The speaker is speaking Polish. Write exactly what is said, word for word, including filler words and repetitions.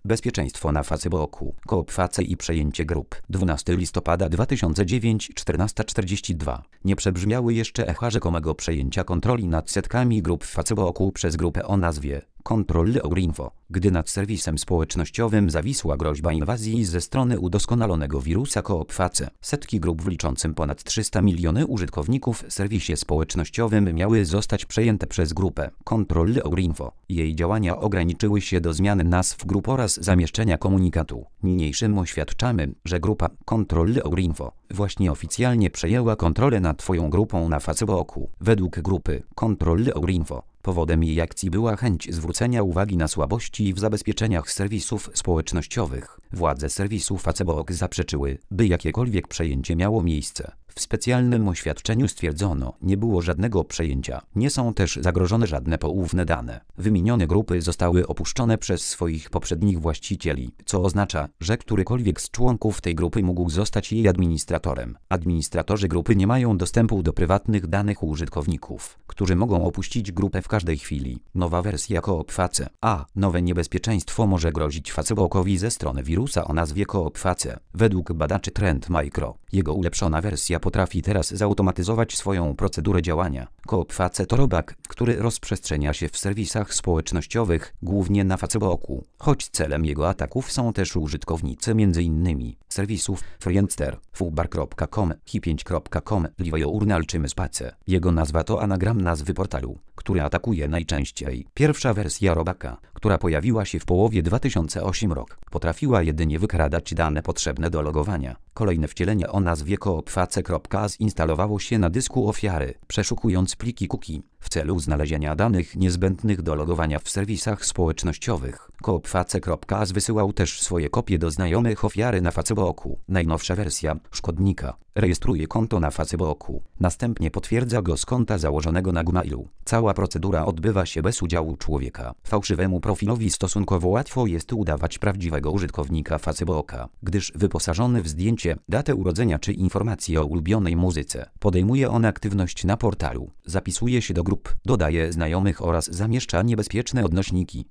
Bezpieczeństwo na Facebooku. Coop Face i przejęcie grup. dwunastego listopada dwa tysiące dziewiątego, czternasta czterdzieści dwa. Nie przebrzmiały jeszcze echa rzekomego przejęcia kontroli nad setkami grup w Facebooku przez grupę o nazwie Control Eurinfo, gdy nad serwisem społecznościowym zawisła groźba inwazji ze strony udoskonalonego wirusa Coop Face. Setki grup liczącym ponad trzysta milionów użytkowników w serwisie społecznościowym miały zostać przejęte przez grupę Control Eurinfo. Jej działania ograniczyły się do zmiany nazw grup oraz zamieszczenia komunikatu. Niniejszym oświadczamy, że grupa Control Eurinfo właśnie oficjalnie przejęła kontrolę nad Twoją grupą na Facebooku. Według grupy Control Eurinfo powodem jej akcji była chęć zwrócenia uwagi na słabości w zabezpieczeniach serwisów społecznościowych. Władze serwisu Facebook zaprzeczyły, by jakiekolwiek przejęcie miało miejsce. W specjalnym oświadczeniu stwierdzono, nie było żadnego przejęcia. Nie są też zagrożone żadne poufne dane. Wymienione grupy zostały opuszczone przez swoich poprzednich właścicieli, co oznacza, że którykolwiek z członków tej grupy mógł zostać jej administratorem. Administratorzy grupy nie mają dostępu do prywatnych danych użytkowników, którzy mogą opuścić grupę w każdej chwili. Nowa wersja Coop Face. A. Nowe niebezpieczeństwo może grozić Facebookowi ze strony wirusa o nazwie Coop Face. Według badaczy Trend Micro, jego ulepszona wersja potrafi teraz zautomatyzować swoją procedurę działania. Coop Face to robak, który rozprzestrzenia się w serwisach społecznościowych, głównie na Facebooku, choć celem jego ataków są też użytkownicy m.in. serwisów Friendster, fubar kropka com, hi pięć kropka com, Livejournal czy Myspace. Jego nazwa to anagram nazwy portalu, który atakuje najczęściej. Pierwsza wersja robaka, która pojawiła się w połowie dwa tysiące ósmego roku, potrafiła jedynie wykradać dane potrzebne do logowania. Kolejne wcielenie o nazwie coopface.a zinstalowało się na dysku ofiary, przeszukując pliki cookie w celu znalezienia danych niezbędnych do logowania w serwisach społecznościowych. coopface.a wysyłał też swoje kopie do znajomych ofiary na Facebooku. Najnowsza wersja szkodnika rejestruje konto na Facebooku, następnie potwierdza go z konta założonego na Gmailu. Cała procedura odbywa się bez udziału człowieka. Fałszywemu profilowi stosunkowo łatwo jest udawać prawdziwego użytkownika Facebooka, gdyż wyposażony w zdjęcie, datę urodzenia czy informacje o ulubionej muzyce, podejmuje on aktywność na portalu, zapisuje się do grup, dodaje znajomych oraz zamieszcza niebezpieczne odnośniki.